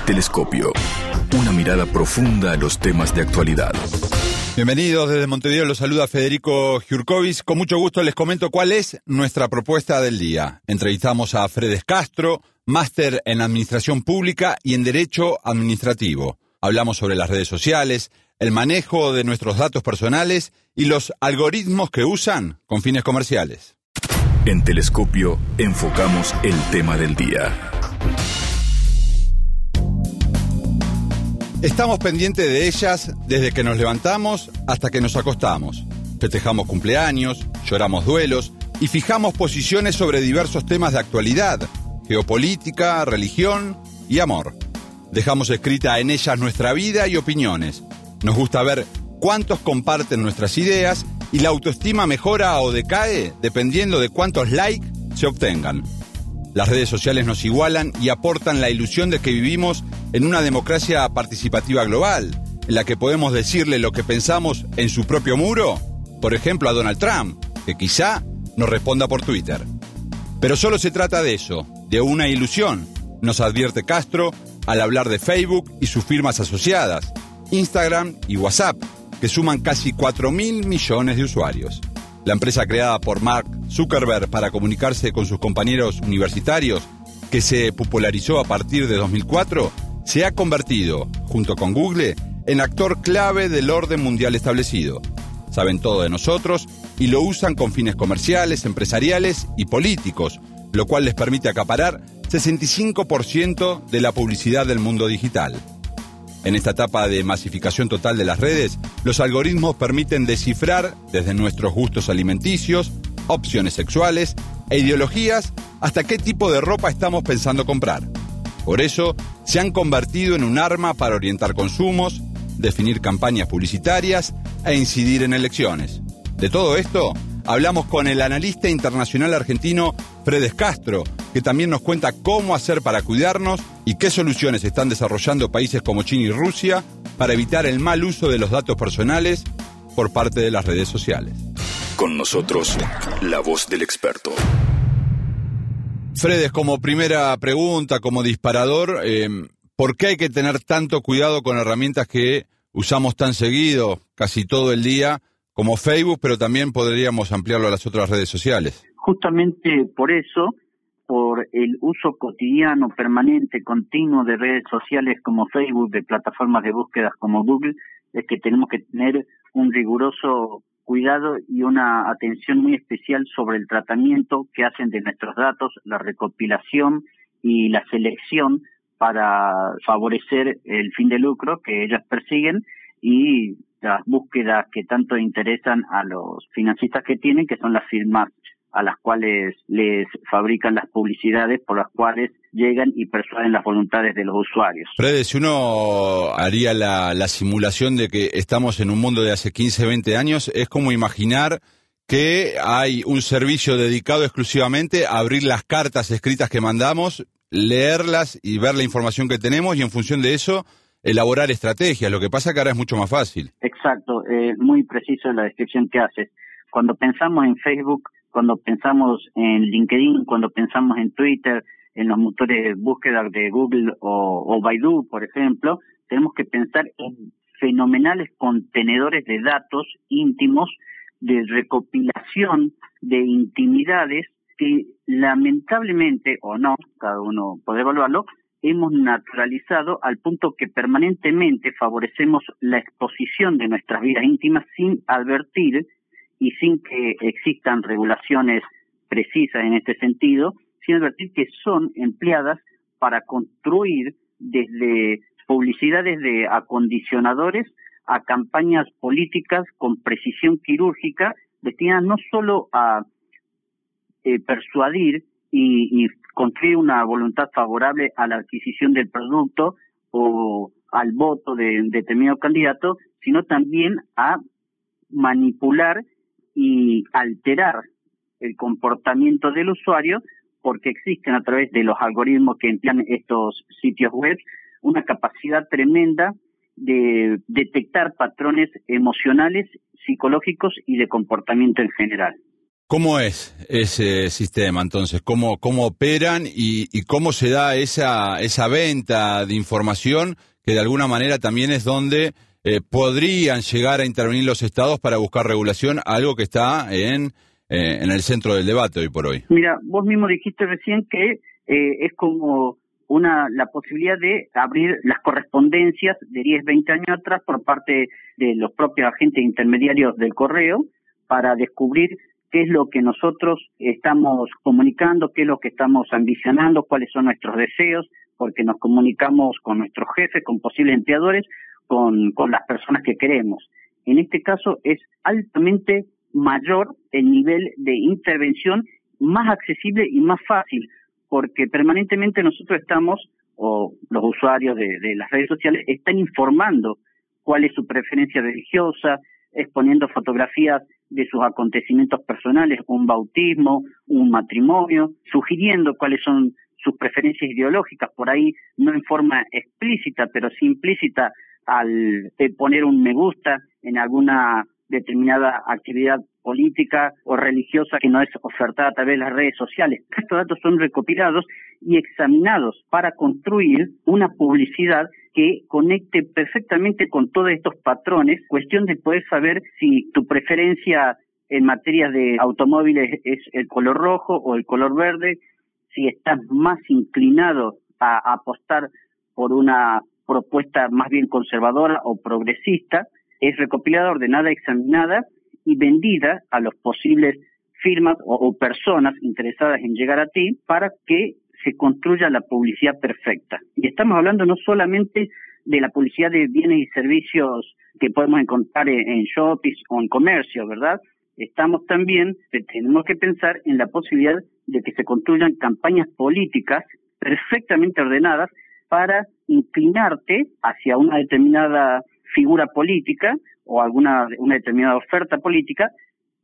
Telescopio. Una mirada profunda a los temas de actualidad. Bienvenidos, desde Montevideo los saluda Federico Giurkovic. Con mucho gusto les comento cuál es nuestra propuesta del día. Entrevistamos a Fredes Castro, máster en Administración Pública y en Derecho Administrativo. Hablamos sobre las redes sociales, el manejo de nuestros datos personales y los algoritmos que usan con fines comerciales. En Telescopio enfocamos el tema del día. Estamos pendientes de ellas desde que nos levantamos hasta que nos acostamos. Festejamos cumpleaños, lloramos duelos y fijamos posiciones sobre diversos temas de actualidad, geopolítica, religión y amor. Dejamos escrita en ellas nuestra vida y opiniones. Nos gusta ver cuántos comparten nuestras ideas y la autoestima mejora o decae dependiendo de cuántos likes se obtengan. Las redes sociales nos igualan y aportan la ilusión de que vivimos en una democracia participativa global, en la que podemos decirle lo que pensamos en su propio muro, por ejemplo a Donald Trump, que quizá nos responda por Twitter. Pero solo se trata de eso, de una ilusión, nos advierte Castro al hablar de Facebook y sus firmas asociadas, Instagram y WhatsApp, que suman casi 4.000 millones de usuarios. La empresa creada por Mark Zuckerberg para comunicarse con sus compañeros universitarios, que se popularizó a partir de 2004, se ha convertido, junto con Google, en actor clave del orden mundial establecido. Saben todo de nosotros y lo usan con fines comerciales, empresariales y políticos, lo cual les permite acaparar 65% de la publicidad del mundo digital. En esta etapa de masificación total de las redes, los algoritmos permiten descifrar desde nuestros gustos alimenticios, opciones sexuales e ideologías hasta qué tipo de ropa estamos pensando comprar. Por eso, se han convertido en un arma para orientar consumos, definir campañas publicitarias e incidir en elecciones. De todo esto, hablamos con el analista internacional argentino Fredes Castro, que también nos cuenta cómo hacer para cuidarnos y qué soluciones están desarrollando países como China y Rusia para evitar el mal uso de los datos personales por parte de las redes sociales. Con nosotros, la voz del experto. Fredes, como primera pregunta, como disparador, ¿por qué hay que tener tanto cuidado con herramientas que usamos tan seguido, casi todo el día, como Facebook, pero también podríamos ampliarlo a las otras redes sociales? Justamente por eso, por el uso cotidiano, permanente, continuo de redes sociales como Facebook, de plataformas de búsquedas como Google, es que tenemos que tener un riguroso cuidado y una atención muy especial sobre el tratamiento que hacen de nuestros datos, la recopilación y la selección para favorecer el fin de lucro que ellas persiguen y las búsquedas que tanto interesan a los financistas que tienen, que son las firmas a las cuales les fabrican las publicidades por las cuales llegan y persuaden las voluntades de los usuarios. Fredes, si uno haría la simulación de que estamos en un mundo de hace 15, 20 años, es como imaginar que hay un servicio dedicado exclusivamente a abrir las cartas escritas que mandamos, leerlas y ver la información que tenemos y en función de eso elaborar estrategias. Lo que pasa que ahora es mucho más fácil. Exacto, es muy preciso la descripción que haces. Cuando pensamos en Facebook, cuando pensamos en LinkedIn, cuando pensamos en Twitter, en los motores de búsqueda de Google o Baidu, por ejemplo, tenemos que pensar en fenomenales contenedores de datos íntimos, de recopilación de intimidades que lamentablemente, o no, cada uno puede evaluarlo, hemos naturalizado al punto que permanentemente favorecemos la exposición de nuestras vidas íntimas sin advertir y sin que existan regulaciones precisas en este sentido, sin advertir que son empleadas para construir desde publicidades de acondicionadores a campañas políticas con precisión quirúrgica destinadas no solo a persuadir y construir una voluntad favorable a la adquisición del producto o al voto de determinado candidato, sino también a manipular y alterar el comportamiento del usuario, porque existen a través de los algoritmos que emplean estos sitios web una capacidad tremenda de detectar patrones emocionales, psicológicos y de comportamiento en general. ¿Cómo es ese sistema entonces? ¿Cómo operan y cómo se da esa venta de información que de alguna manera también es donde podrían llegar a intervenir los estados para buscar regulación, algo que está en el centro del debate hoy por hoy? Mira, vos mismo dijiste recién que es como la posibilidad de abrir las correspondencias de 10, 20 años atrás por parte de los propios agentes intermediarios del correo para descubrir qué es lo que nosotros estamos comunicando, qué es lo que estamos ambicionando, cuáles son nuestros deseos, porque nos comunicamos con nuestros jefes, con posibles empleadores, con las personas que queremos. En este caso es altamente mayor el nivel de intervención, más accesible y más fácil, porque permanentemente nosotros estamos, o los usuarios de las redes sociales, están informando cuál es su preferencia religiosa, exponiendo fotografías de sus acontecimientos personales, un bautismo, un matrimonio, sugiriendo cuáles son sus preferencias ideológicas, por ahí no en forma explícita, pero sí implícita, al poner un me gusta en alguna determinada actividad política o religiosa que no es ofertada a través de las redes sociales. Estos datos son recopilados y examinados para construir una publicidad que conecte perfectamente con todos estos patrones, cuestión de poder saber si tu preferencia en materia de automóviles es el color rojo o el color verde, si estás más inclinado a apostar por una propuesta más bien conservadora o progresista. Es recopilada, ordenada, examinada y vendida a los posibles firmas o personas interesadas en llegar a ti para que se construya la publicidad perfecta. Y estamos hablando no solamente de la publicidad de bienes y servicios que podemos encontrar en shopping o en comercio, ¿verdad? Estamos también, tenemos que pensar en la posibilidad de que se construyan campañas políticas perfectamente ordenadas para inclinarte hacia una determinada figura política o una determinada oferta política,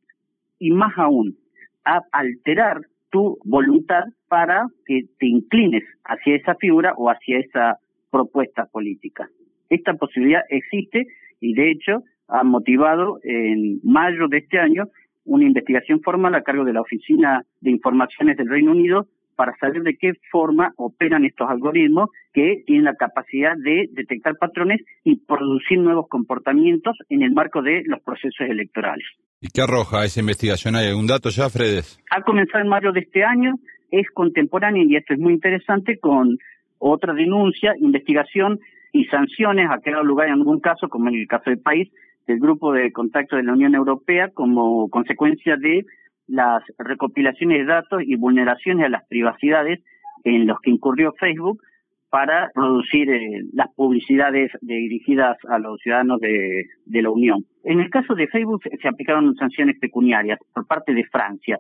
y más aún, a alterar tu voluntad para que te inclines hacia esa figura o hacia esa propuesta política. Esta posibilidad existe y de hecho ha motivado en mayo de este año una investigación formal a cargo de la Oficina de Informaciones del Reino Unido para saber de qué forma operan estos algoritmos que tienen la capacidad de detectar patrones y producir nuevos comportamientos en el marco de los procesos electorales. ¿Y qué arroja esa investigación? ¿Hay algún dato ya, Fredes? Ha comenzado en mayo de este año, es contemporánea y esto es muy interesante con otra denuncia, investigación y sanciones. Ha quedado lugar en algún caso, como en el caso del país, del Grupo de Contacto de la Unión Europea como consecuencia de las recopilaciones de datos y vulneraciones a las privacidades en los que incurrió Facebook para producir las publicidades dirigidas a los ciudadanos de la Unión. En el caso de Facebook se aplicaron sanciones pecuniarias por parte de Francia.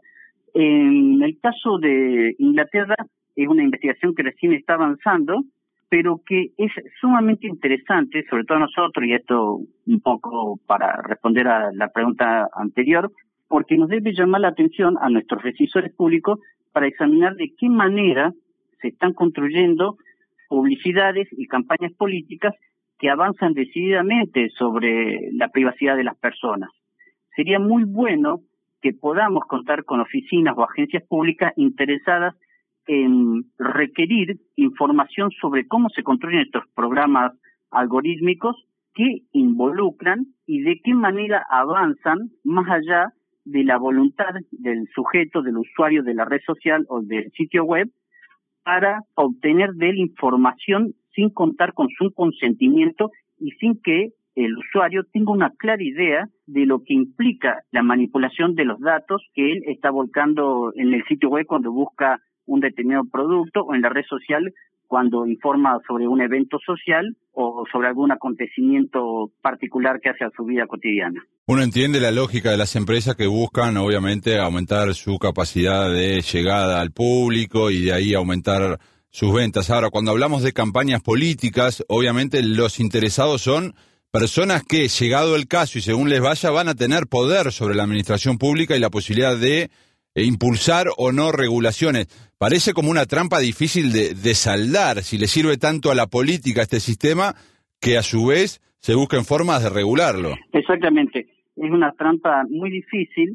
En el caso de Inglaterra es una investigación que recién está avanzando, pero que es sumamente interesante, sobre todo a nosotros, y esto un poco para responder a la pregunta anterior, porque nos debe llamar la atención a nuestros decisores públicos para examinar de qué manera se están construyendo publicidades y campañas políticas que avanzan decididamente sobre la privacidad de las personas. Sería muy bueno que podamos contar con oficinas o agencias públicas interesadas en requerir información sobre cómo se construyen estos programas algorítmicos que involucran y de qué manera avanzan más allá de la voluntad del sujeto, del usuario de la red social o del sitio web, para obtener de él información sin contar con su consentimiento y sin que el usuario tenga una clara idea de lo que implica la manipulación de los datos que él está volcando en el sitio web cuando busca un determinado producto o en la red social cuando informa sobre un evento social o sobre algún acontecimiento particular que hace a su vida cotidiana. Uno entiende la lógica de las empresas que buscan, obviamente, aumentar su capacidad de llegada al público y de ahí aumentar sus ventas. Ahora, cuando hablamos de campañas políticas, obviamente los interesados son personas que, llegado el caso y según les vaya, van a tener poder sobre la administración pública y la posibilidad de impulsar o no regulaciones. Parece como una trampa difícil de saldar, si le sirve tanto a la política este sistema, que a su vez se busquen formas de regularlo. Exactamente. Es una trampa muy difícil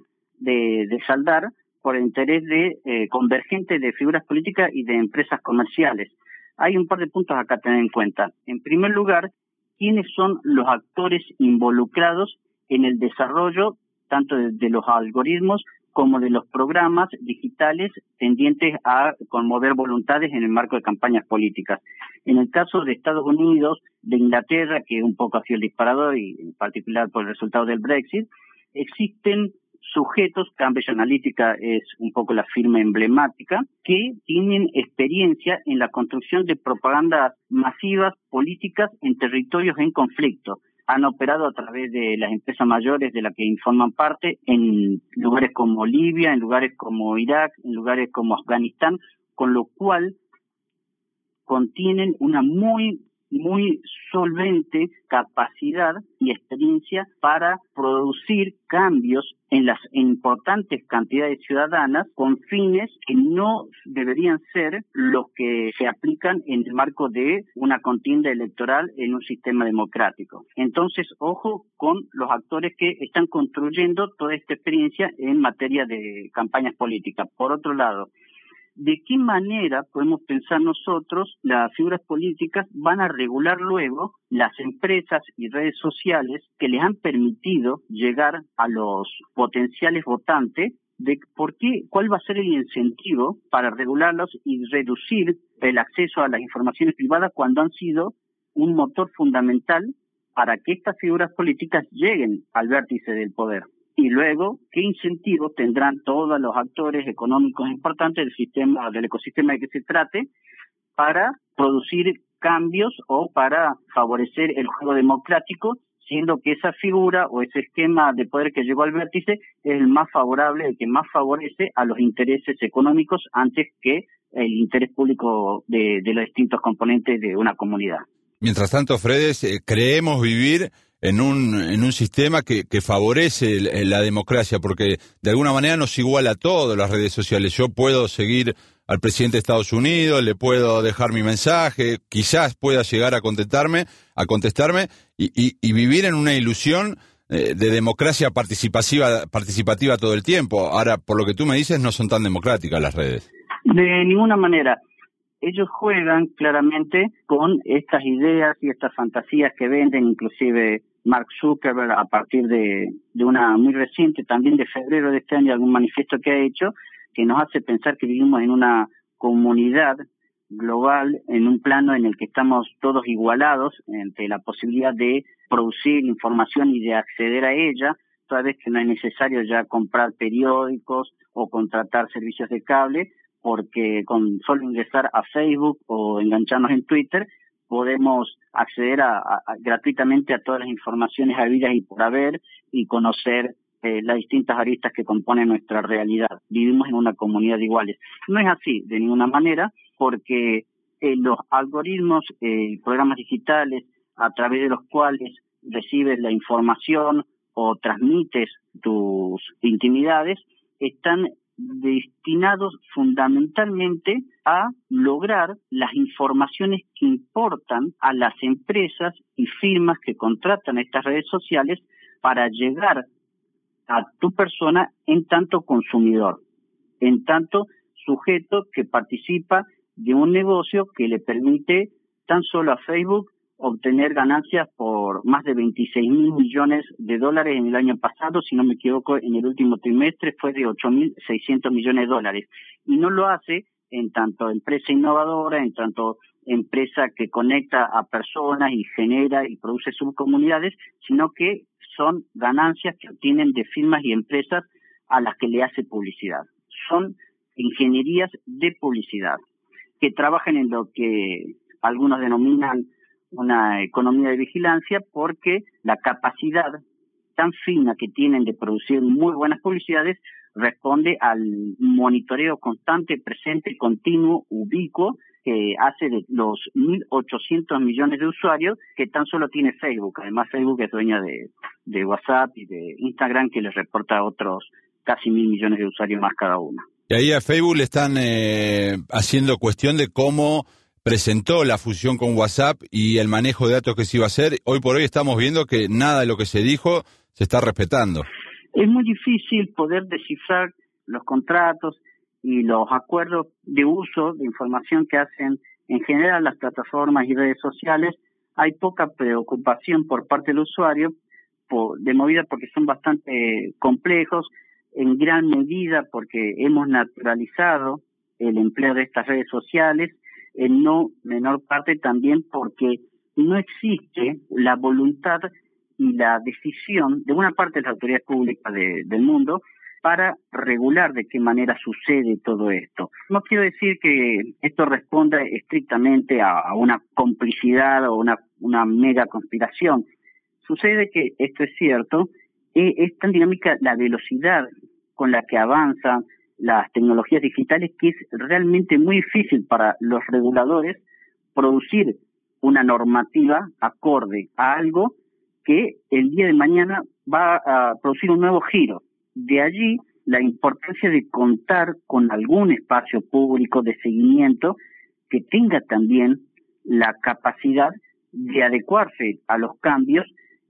de saldar por el interés de convergente de figuras políticas y de empresas comerciales. Hay un par de puntos acá a tener en cuenta. En primer lugar, ¿quiénes son los actores involucrados en el desarrollo tanto de los algoritmos como de los programas digitales tendientes a conmover voluntades en el marco de campañas políticas? En el caso de Estados Unidos, de Inglaterra, que un poco ha sido el disparador, y en particular por el resultado del Brexit, existen sujetos, Cambridge Analytica es un poco la firma emblemática, que tienen experiencia en la construcción de propagandas masivas políticas en territorios en conflicto. Han operado a través de las empresas mayores de las que informan parte en lugares como Libia, en lugares como Irak, en lugares como Afganistán, con lo cual contienen una muy solvente capacidad y experiencia para producir cambios en las importantes cantidades ciudadanas con fines que no deberían ser los que se aplican en el marco de una contienda electoral en un sistema democrático. Entonces, ojo con los actores que están construyendo toda esta experiencia en materia de campañas políticas. Por otro lado, ¿de qué manera podemos pensar nosotros las figuras políticas van a regular luego las empresas y redes sociales que les han permitido llegar a los potenciales votantes? ¿Cuál va a ser el incentivo para regularlos y reducir el acceso a las informaciones privadas cuando han sido un motor fundamental para que estas figuras políticas lleguen al vértice del poder? Y luego, ¿qué incentivos tendrán todos los actores económicos importantes del ecosistema de que se trate para producir cambios o para favorecer el juego democrático, siendo que esa figura o ese esquema de poder que llegó al vértice es el más favorable, el que más favorece a los intereses económicos antes que el interés público de los distintos componentes de una comunidad? Mientras tanto, Fredes, creemos vivir en un sistema que favorece la democracia, porque de alguna manera nos iguala a todas las redes sociales. Yo puedo seguir al presidente de Estados Unidos, le puedo dejar mi mensaje, quizás pueda llegar a contestarme y vivir en una ilusión de democracia participativa todo el tiempo. Ahora, por lo que tú me dices, no son tan democráticas las redes. De ninguna manera. Ellos juegan claramente con estas ideas y estas fantasías que venden, inclusive Mark Zuckerberg, a partir de una muy reciente, también de febrero de este año, algún manifiesto que ha hecho, que nos hace pensar que vivimos en una comunidad global, en un plano en el que estamos todos igualados entre la posibilidad de producir información y de acceder a ella, toda vez que no es necesario ya comprar periódicos o contratar servicios de cable, porque con solo ingresar a Facebook o engancharnos en Twitter podemos acceder gratuitamente a todas las informaciones habidas y por haber y conocer las distintas aristas que componen nuestra realidad. Vivimos en una comunidad de iguales. No es así de ninguna manera, porque los algoritmos, programas digitales a través de los cuales recibes la información o transmites tus intimidades están destinados fundamentalmente a lograr las informaciones que importan a las empresas y firmas que contratan estas redes sociales para llegar a tu persona en tanto consumidor, en tanto sujeto que participa de un negocio que le permite tan solo a Facebook obtener ganancias por más de 26.000 millones de dólares en el año pasado. Si no me equivoco, en el último trimestre fue de 8.600 millones de dólares. Y no lo hace en tanto empresa innovadora, en tanto empresa que conecta a personas y genera y produce subcomunidades, sino que son ganancias que obtienen de firmas y empresas a las que le hace publicidad. Son ingenierías de publicidad que trabajan en lo que algunos denominan una economía de vigilancia, porque la capacidad tan fina que tienen de producir muy buenas publicidades responde al monitoreo constante, presente, continuo, ubicuo, que hace de los 1.800 millones de usuarios que tan solo tiene Facebook. Además, Facebook es dueña de WhatsApp y de Instagram, que les reporta a otros casi 1.000 millones de usuarios más cada uno. Y ahí a Facebook le están haciendo cuestión de cómo presentó la fusión con WhatsApp y el manejo de datos que se iba a hacer. Hoy por hoy estamos viendo que nada de lo que se dijo se está respetando. Es muy difícil poder descifrar los contratos y los acuerdos de uso de información que hacen en general las plataformas y redes sociales. Hay poca preocupación por parte del usuario, de movida porque son bastante complejos, en gran medida porque hemos naturalizado el empleo de estas redes sociales, en no menor parte también porque no existe la voluntad y la decisión de una parte de las autoridades públicas del mundo para regular de qué manera sucede todo esto. No quiero decir que esto responda estrictamente a una complicidad o una mega conspiración. Sucede que esto es cierto, es tan dinámica la velocidad con la que avanzan las tecnologías digitales que es realmente muy difícil para los reguladores producir una normativa acorde a algo que el día de mañana va a producir un nuevo giro. De allí la importancia de contar con algún espacio público de seguimiento que tenga también la capacidad de adecuarse a los cambios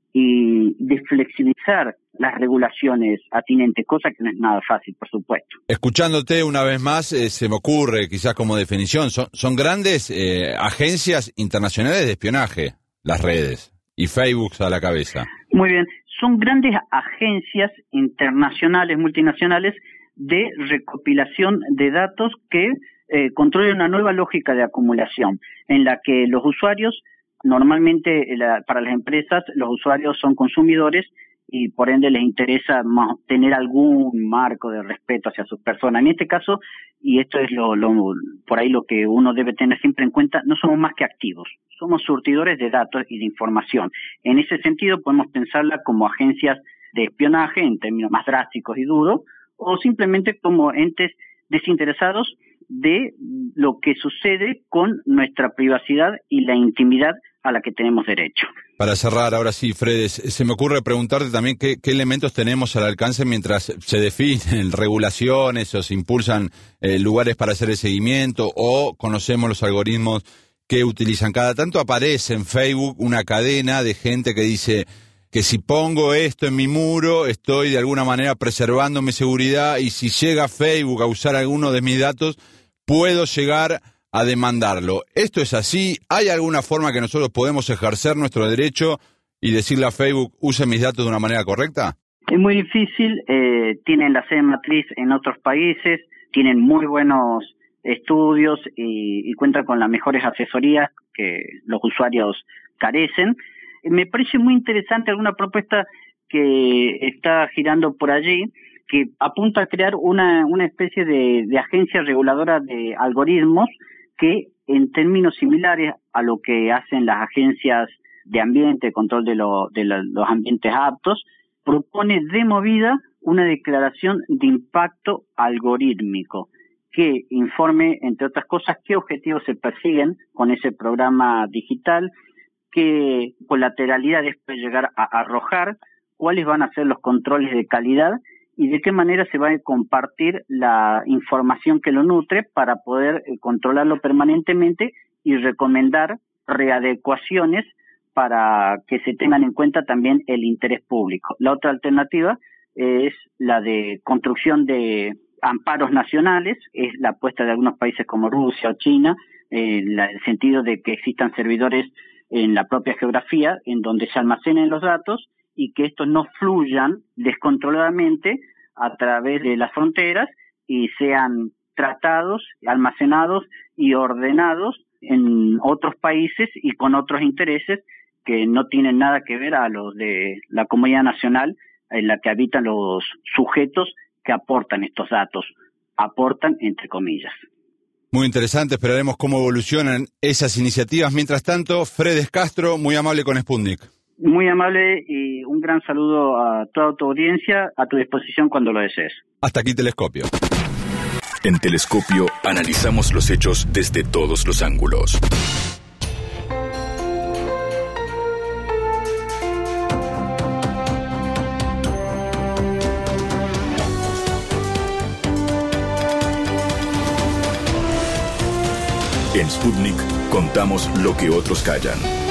y de flexibilizar las regulaciones atinentes, cosa que no es nada fácil, por supuesto. Escuchándote una vez más, se me ocurre, quizás como definición, son grandes agencias internacionales de espionaje, las redes, y Facebook a la cabeza. Muy bien, son grandes agencias internacionales, multinacionales, de recopilación de datos que controlan una nueva lógica de acumulación, en la que los usuarios, normalmente para las empresas, los usuarios son consumidores y por ende les interesa tener algún marco de respeto hacia sus personas. En este caso, y esto es por ahí lo que uno debe tener siempre en cuenta, no somos más que activos, somos surtidores de datos y de información. En ese sentido podemos pensarla como agencias de espionaje en términos más drásticos y duros, o simplemente como entes desinteresados de lo que sucede con nuestra privacidad y la intimidad a la que tenemos derecho. Para cerrar, ahora sí, Fredes, se me ocurre preguntarte también qué elementos tenemos al alcance mientras se definen regulaciones o se impulsan lugares para hacer el seguimiento o conocemos los algoritmos que utilizan. Cada tanto aparece en Facebook una cadena de gente que dice que si pongo esto en mi muro estoy de alguna manera preservando mi seguridad y si llega Facebook a usar alguno de mis datos puedo llegar a demandarlo. ¿Esto es así? ¿Hay alguna forma que nosotros podemos ejercer nuestro derecho y decirle a Facebook, use mis datos de una manera correcta? Es muy difícil, tienen la sede matriz en otros países, tienen muy buenos estudios y cuentan con las mejores asesorías que los usuarios carecen. Me parece muy interesante alguna propuesta que está girando por allí, que apunta a crear una especie de agencia reguladora de algoritmos que en términos similares a lo que hacen las agencias de ambiente, control de los ambientes aptos, propone de movida una declaración de impacto algorítmico que informe, entre otras cosas, qué objetivos se persiguen con ese programa digital, qué colateralidades puede llegar a arrojar, cuáles van a ser los controles de calidad y de qué manera se va a compartir la información que lo nutre para poder controlarlo permanentemente y recomendar readecuaciones para que se tengan en cuenta también el interés público. La otra alternativa es la de construcción de amparos nacionales, es la apuesta de algunos países como Rusia o China, en el sentido de que existan servidores en la propia geografía en donde se almacenen los datos y que estos no fluyan descontroladamente a través de las fronteras y sean tratados, almacenados y ordenados en otros países y con otros intereses que no tienen nada que ver a los de la comunidad nacional en la que habitan los sujetos que aportan estos datos, aportan entre comillas. Muy interesante, esperaremos cómo evolucionan esas iniciativas. Mientras tanto, Fredes Castro, muy amable con Sputnik. Muy amable y un gran saludo a toda tu audiencia, a tu disposición cuando lo desees. Hasta aquí Telescopio. En Telescopio analizamos los hechos desde todos los ángulos. En Sputnik contamos lo que otros callan.